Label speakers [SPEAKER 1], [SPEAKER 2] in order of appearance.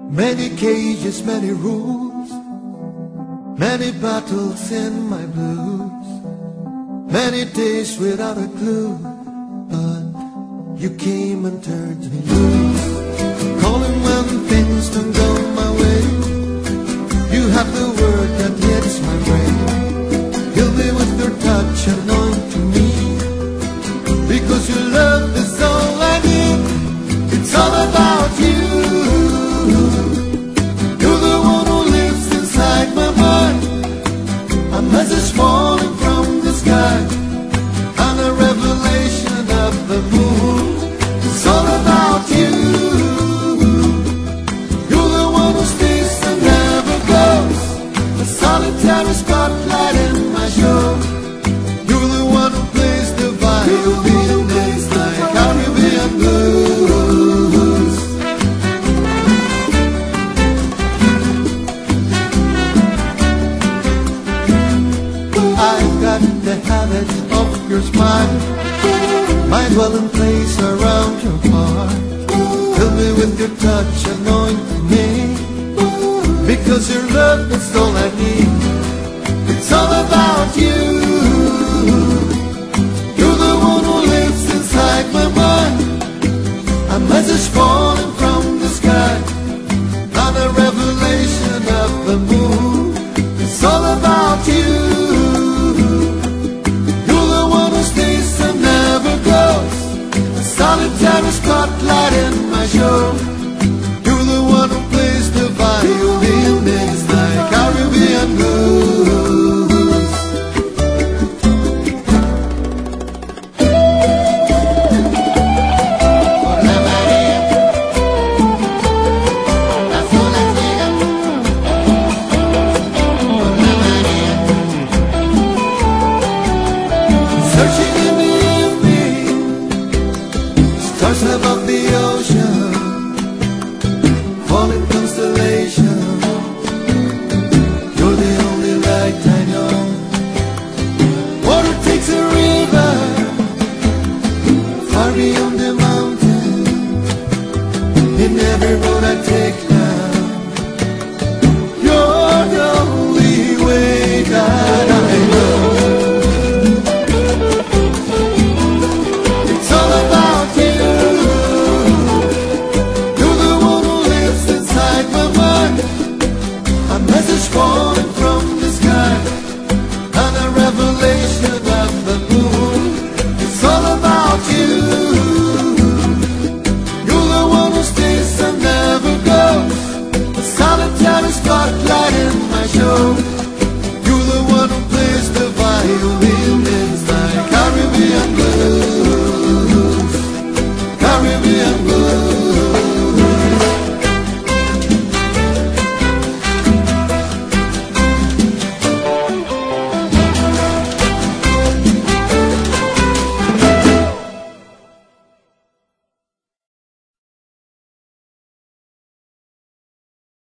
[SPEAKER 1] Many cages, many rules, many battles in my blues, many days without a clue, but you came and turned me loose. Calling when things don't go my way, you have the word that hits my brain. Heal me with your touch, anointing me, because your love is all I need. It's all about you. You're the one who lives inside my mind, a message falling from the sky, and a revelation of the moon. It's all about you. You're the one who stays and never goes, a solitary spotlight in my show. You're the one who plays the violin. It's like Caribbean blues. I've got the habit of your smile, my dwelling place around your heart. Fill me with your touch, anoint me, because your love is all I need. It's all about you. You're the one who lives inside my mind, a message falling from the sky, not a revelation of the moon. It's all about you. You're the one who stays and never goes, a solitary spotlight in my show. You're the one who plays the violin. It's like Caribbean blues. Por la marea las olas llegan, por la marea searching in the evening, stars above the ocean, falling constellation. You're the only light I know. Water takes a river far beyond the mountain. In every road I take